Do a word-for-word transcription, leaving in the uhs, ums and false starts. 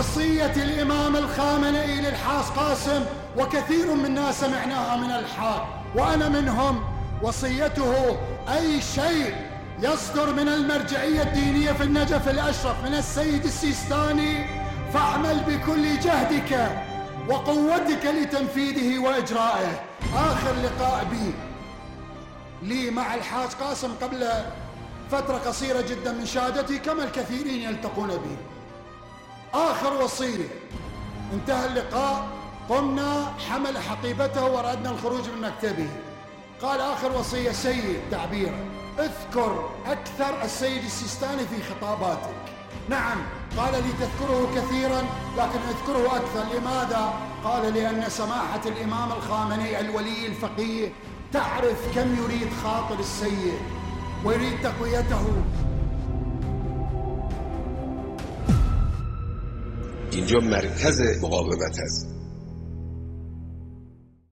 وصية الإمام الخامنئي للحاج قاسم، وكثير منا سمعناها من الحاج وأنا منهم، وصيته: أي شيء يصدر من المرجعية الدينية في النجف الأشرف من السيد السيستاني فاعمل بكل جهدك وقوتك لتنفيذه وإجرائه. آخر لقاء بي لي مع الحاج قاسم قبل فترة قصيرة جدا من شهادتي، كما الكثيرين يلتقون بي. آخر وصية، انتهى اللقاء، قمنا حمل حقيبته وأردنا الخروج من مكتبه. قال: آخر وصية سيد تعبيره، اذكر أكثر السيد السيستاني في خطاباتك. نعم، قال لي تذكره كثيرا لكن اذكره أكثر. لماذا؟ قال: لأن سماحة الإمام الخامنئي الولي الفقيه تعرف كم يريد خاطر السيد ويريد تقويته. اینجا مرکز مقاومت است.